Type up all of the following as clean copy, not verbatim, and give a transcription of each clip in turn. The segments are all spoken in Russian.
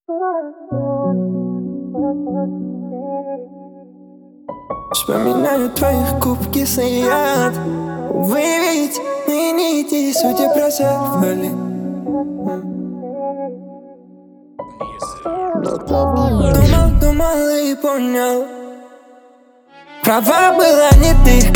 Вспоминаю твоих губ кислый яд. Увы, ведь мы не эти судьи просервали. Думал и понял, права была не ты.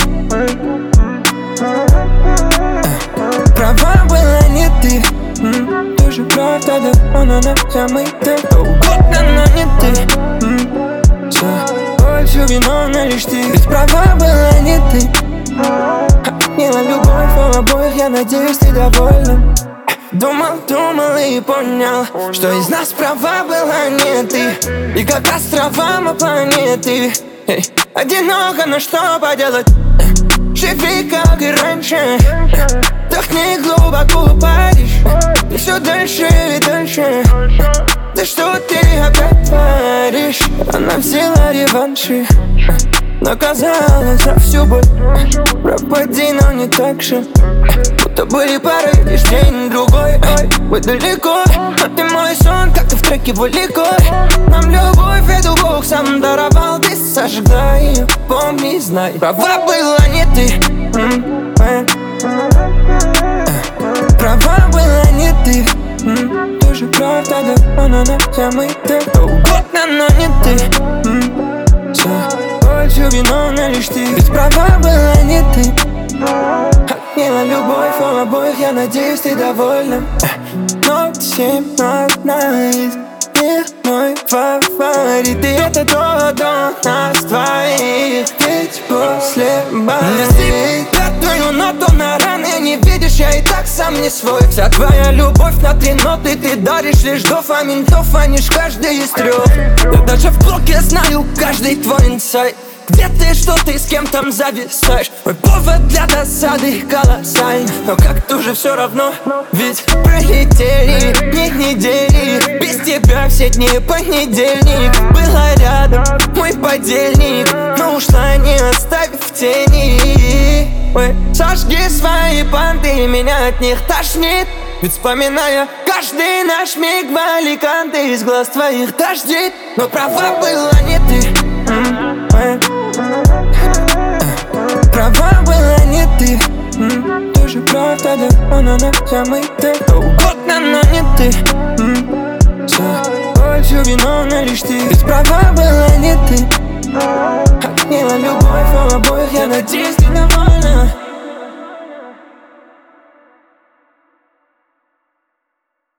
Права была не ты. Тоже правда, да, она замыта. Угодно, но не ты. Все виновна лишь ты. Ведь права была не ты. Отняла любовь у обоих, я надеюсь, ты довольна. Думал и понял, что из нас права была не ты. И как островам планеты. Одиноко, но что поделать? Живи, как и раньше. Вдохни глубоко, паришь. И все дальше и дальше. Да что ты опять творишь? Она взяла реванши, наказала за всю боль. Пропади, но не так же. Будто были парой, лишь день-другой. Ой, мы далеко, но ты мой сон, как и в треке «Валикой». Нам любовь эту Бог сам даровал. Ты сожгла ее, помни, знай. Права была не ты. Права была не ты. Тоже правда, да, она замыта. Угодно, но не ты. Все виновна лишь ты. Ведь права была не ты. Отняла любовь у обоих, я надеюсь, ты довольна. Ночь 7 night, не мой фаворит. И это до нас двоих. Ведь после болит. Твою ноту на раны не видишь, я и так сам не свой. Вся твоя любовь на 3 ноты, ты даришь лишь дофамин. Дофанишь каждый из 3. Я даже в блоке знаю каждый твой инсайт. Где ты, что ты, с кем там зависаешь? Мой повод для досады колоссальный. Но как-то уже все равно, ведь пролетели дни недели. Без тебя все дни понедельник. Была рядом мой подельник, но ушла, не оставив в тени. Ой, сожги свои понты, меня от них тошнит. Ведь вспоминая каждый наш миг, баликанты из глаз твоих дождит. Но права была не ты. Права была не ты. Тоже правда, да, она замыта. Угодно, но не ты. Все виновна лишь ты. Ведь права была не ты. Отняла любовь у обоих, я надеюсь, ты довольна.